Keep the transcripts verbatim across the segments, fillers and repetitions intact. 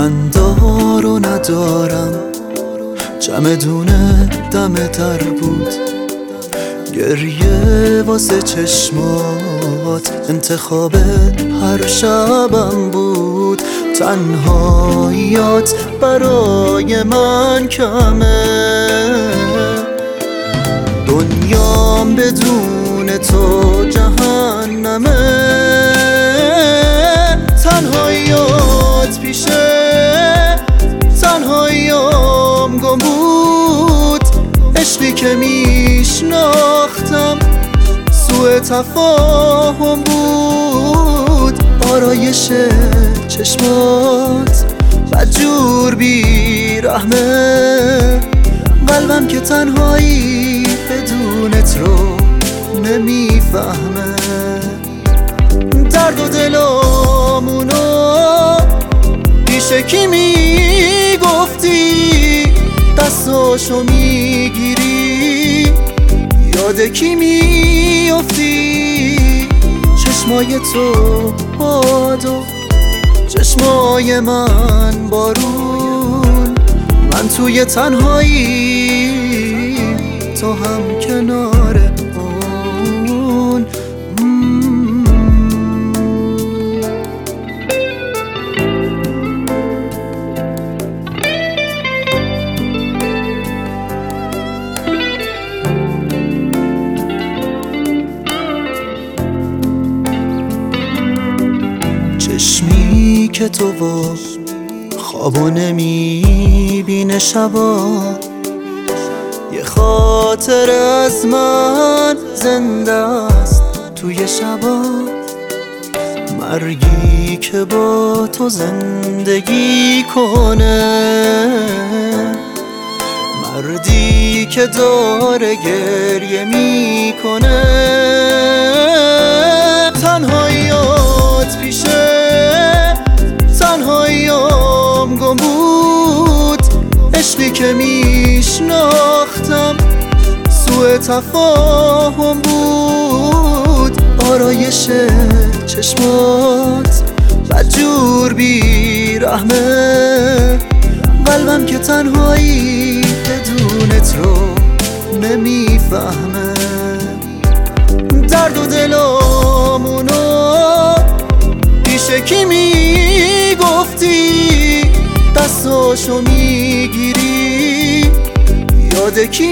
من دار و ندارم، جمع دونه دم در بود، گریه واسه چشمات انتخاب هر شبم بود. تنهاییات برای من کمه، دنیام بدون تو جهنمه. تنهاییات پیشه تنهاییام گم بود، عشقی که میشناختم سوء تفاهم بود. آرایش چشمات بدجور بی رحمه، قلبم که تنهایی بدونت رو نمیفهمه. درد و دلامونو پیش کی میگفتی، دستاشو میگیری یاد کی میافتی. چشمای تو باد و چشمای من بارون، من توی تنهایی تو هم کنار اون. چشمی که تو و خوابو نمیبینه شبا، یه خاطر از من زنده است توی شبا. مرگی که با تو زندگی کنه، مردی که داره گریه میکنه. تنهاییات پیشه تنهاییام گم بود، عشقی که میشناختم سوء تفاهم بود. آرایش چشمات بدجور بی رحمه، قلبم که تنهایی بدونت رو نمیفهمه. درد و دلامونو پیش کی میگفتی، دستاشو میگیری یاد کی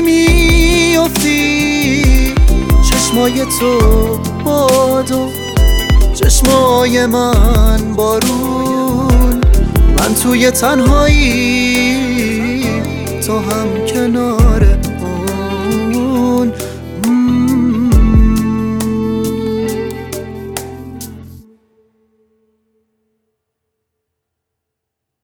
میافتی. چشمای تو باد و چشمای من بارون، من توی تنهایی تو هم کنار